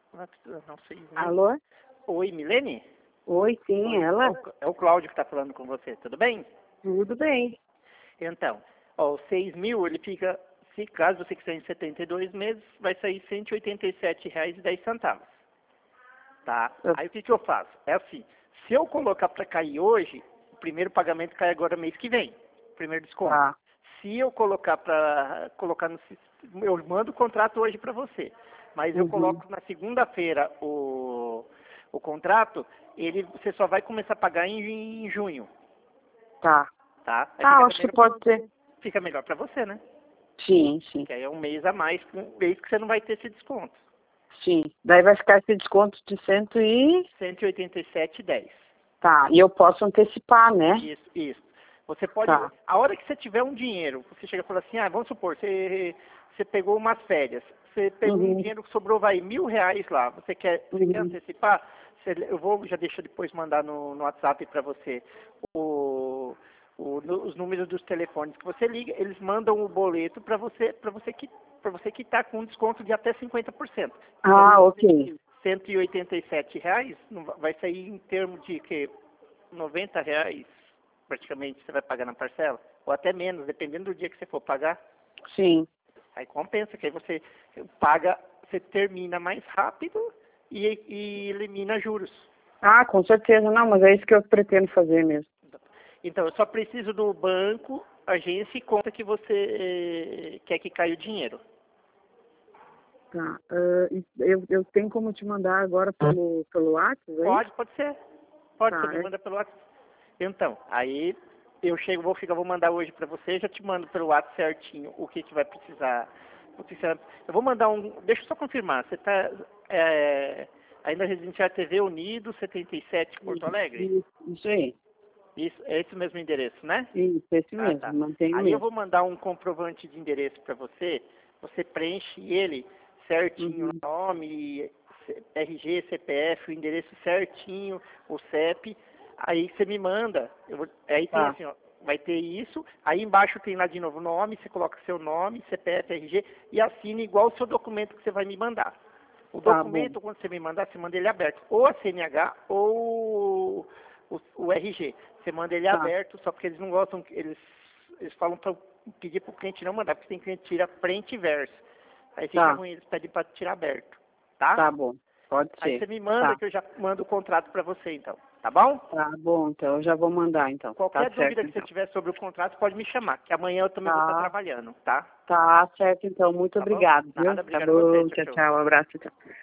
Não sei, né? Alô? Oi, Milene? Oi, sim, Oi, ela? é o Cláudio que está falando com você, tudo bem? Tudo bem. Então, ó, os 6 mil, ele fica, se caso você quiser em 72 meses, vai sair R$ 187,10, tá? Eu- Aí o que eu faço? É assim, se eu colocar para cair hoje, o primeiro pagamento cai agora mês que vem, primeiro desconto. Tá. Se eu colocar para colocar no sistema, eu mando o contrato hoje para você, mas eu Uhum. coloco na segunda-feira o contrato, você só vai começar a pagar em junho, Tá. tá? Aí Tá, acho que pode ser. fica melhor para você, né? Sim, sim. Que aí é um mês a mais, um mês que você não vai ter esse desconto. Sim. Daí vai ficar esse desconto de 100 e... 187,10. Tá. E eu posso antecipar, né? Isso. Você pode, Tá. a hora que você tiver um dinheiro, você chega e fala assim, vamos supor, você pegou umas férias, você pegou um Uhum. dinheiro que sobrou, vai, R$ 1.000 lá, você quer Uhum. antecipar? Eu vou, já deixo depois mandar no WhatsApp para você os números dos telefones que você liga, eles mandam o boleto para você quitar com um desconto de até 50%. Ah, ok. R$ 187 vai sair em termos de que R$ 90 praticamente você vai pagar na parcela, ou até menos, dependendo do dia que você for pagar. Sim. Aí compensa, que aí você paga, você termina mais rápido e elimina juros. Ah, com certeza. Não, mas é isso que eu pretendo fazer mesmo. Então, eu só preciso do banco, agência e conta que você quer que caia o dinheiro. Tá. Eu tenho como te mandar agora pelo WhatsApp, aí? Pode ser. Pode, Tá. você me manda pelo WhatsApp. Então, aí vou mandar hoje para você, já te mando pelo WhatsApp certinho o que vai precisar. Eu vou mandar deixa eu só confirmar, você está ainda Residencial TV Unido 77 Porto Alegre? Isso aí. Isso, é esse mesmo endereço, né? Isso, esse Ah, mesmo. tá. Mantenho Aí eu mesmo. vou mandar um comprovante de endereço para você, você preenche ele certinho, Uhum. nome, RG, CPF, o endereço certinho, o CEP, aí você me manda, aí tem Tá. assim, ó, vai ter isso, aí embaixo tem lá de novo o nome, você coloca seu nome, CPF, RG, e assina igual o seu documento que você vai me mandar. O Tá bom. documento, quando você me mandar, você manda ele aberto, ou a CNH ou o RG. Você manda ele Tá. aberto, só porque eles não gostam, eles falam para pedir para o cliente não mandar, porque tem cliente que tira frente e verso. Aí fica Tá. ruim, eles pedem para tirar aberto, tá? Tá bom. Pode Aí ser. você me manda Tá. que eu já mando o contrato para você, então, tá bom? Tá bom, então. Eu já vou mandar, então. Tá Qualquer dúvida certo, que você então. tiver sobre o contrato, pode me chamar, que amanhã eu também vou estar Tá. trabalhando, tá? Tá certo, então. Muito Tá bom? obrigado, viu? Nada, Tá obrigado a você, bom. tchau, Tchau, tchau. tchau. Um abraço, tchau.